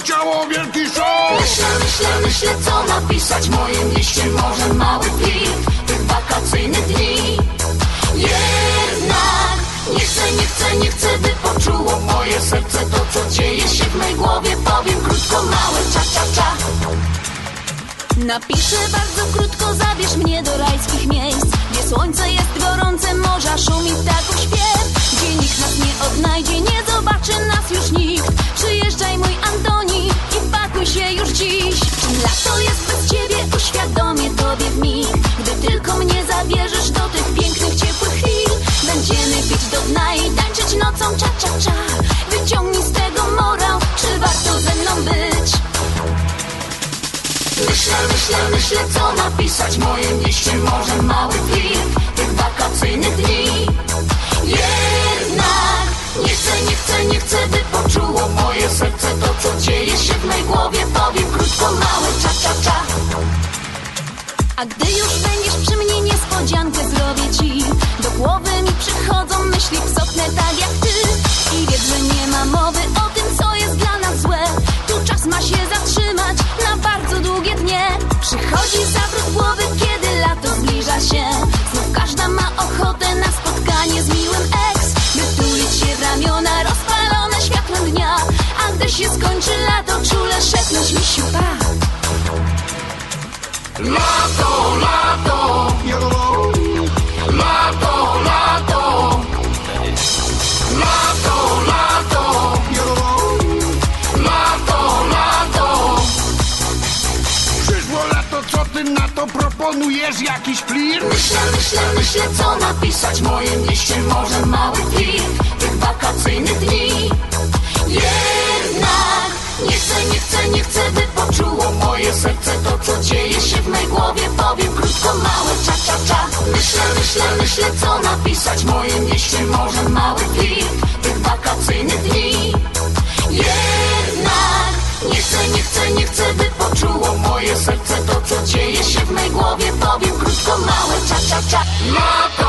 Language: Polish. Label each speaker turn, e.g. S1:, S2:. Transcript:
S1: chciało wielki show.
S2: Myślę, co napisać w moim liście. Może mały flirt tych wakacyjnych dni. Jednak nie chcę, by poczuło moje serce to, co dzieje się w mej głowie. Powiem krótko, małe cza.
S3: Napiszę bardzo krótko, zabierz mnie do rajskich miejsc, gdzie słońce jest gorące, morza szumi ptaków śpiew, gdzie nikt nas nie odnajdzie, nie zobaczy nas już nikt. Przyjeżdżaj mój Antoni i pakuj się już dziś. Czym lato jest bez ciebie, uświadomię tobie w mig. Gdy tylko mnie zabierzesz do tych pięknych, ciepłych chwil, będziemy pić do dna i tańczyć nocą cza. Wyciągnij z tego morał, czy warto ze mną być?
S2: Myślę, co napisać w moim liście. Może mały flirt tych wakacyjnych dni. Jednak nie chcę, by poczuło moje serce to, co dzieje się w mej głowie. Powiem krótko, małe cza.
S3: A gdy już będziesz przy mnie, niespodziankę zrobię ci. Do głowy mi przychodzą myśli psotne tak jak ty. I wiedz, że nie ma mowy o tym, co jest dla nas złe. Tu czas ma się zatrzymać na bardzo długie dnie. Przychodzi zawrót głowy, kiedy lato zbliża się. Znów każda ma ochotę na spotkanie z miłym ex, by tulić się w ramiona rozpalone światłem dnia. A gdy się skończy lato, czule szepnąć misiu pa.
S1: Lato, lato, lato, lato, lato, lato. Przyszło lato, co ty na to proponujesz? Jakiś flirt?
S2: Myślę, co napisać w moim liście. Może mały flirt tych wakacyjnych dni. Jednak nie chcę, by poczuło moje serce to, co dzieje się w mej głowie. Powiem krótko, małe cza. Myślę, co napisać w moim liście. Może mały flirt tych wakacyjnych dni. Jednak nie chcę, by poczuło moje serce to, co dzieje się w mej głowie. Powiem krótko, małe cza.
S1: Lato.